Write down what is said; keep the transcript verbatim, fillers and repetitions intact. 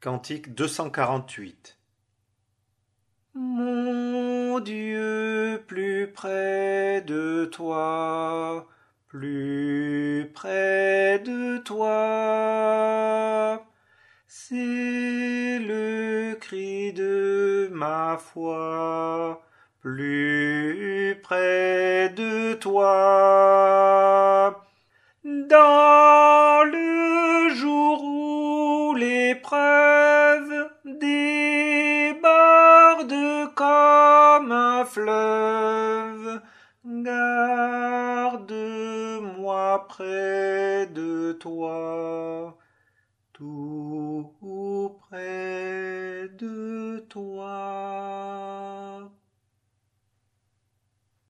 Cantique deux cent quarante-huit. Mon Dieu, plus près de toi, plus près de toi, c'est le cri de ma foi, plus près de toi. Dans le jour où l'épreuve déborde comme un fleuve, garde-moi près de toi, tout près de toi.